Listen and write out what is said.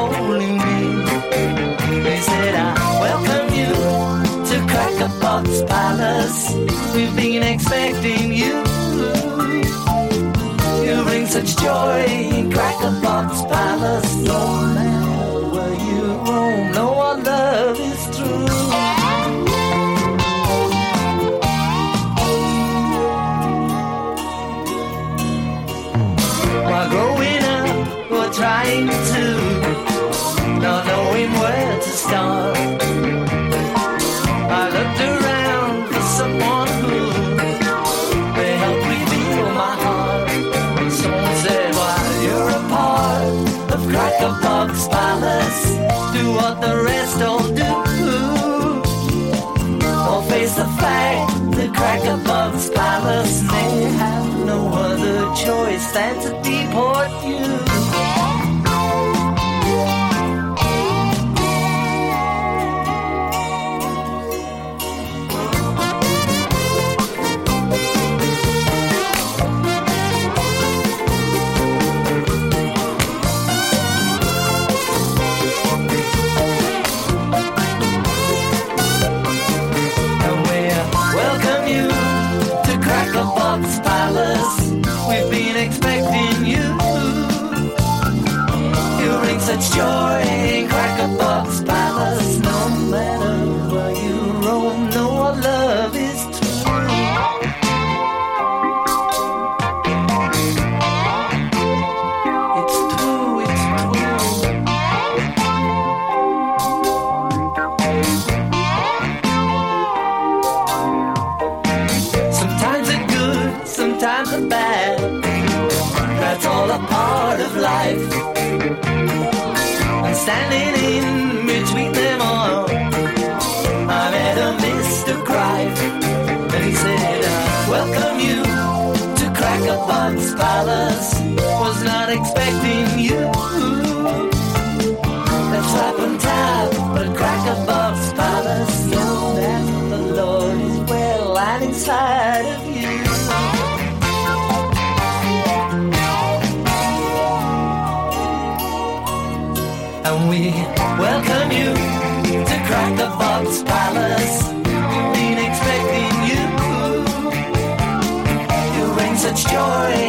only me. They said, I welcome you to Crackerbox Palace. We've been expecting you. You bring such joy in Crackerbox Palace. No matter where you roam, no our love is true. While growing up, we're trying to, not knowing where to start. I looked around for someone who may help reveal my heart. Someone said, while you're a part of Crackerbox Palace, do what the rest don't do. Or face the fact that Crackerbox Palace may have no other choice than to deport you. Crackerbox Palace, we've been expecting you. You bring such joy in Crackerbox Palace. No matter where you roam, no our love is true. It's true, it's true. Sometimes they're bad. That's all a part of life. I'm standing in between them all. I met a Mr. Cripe, and he said, I welcome you to Crackerbox Palace. Was not expecting you. Let's rap and tap at Crackerbox Palace. Know that the Lord is well and inside of you. And we welcome you to Crackerbox Palace. We've been expecting you. You bring such joy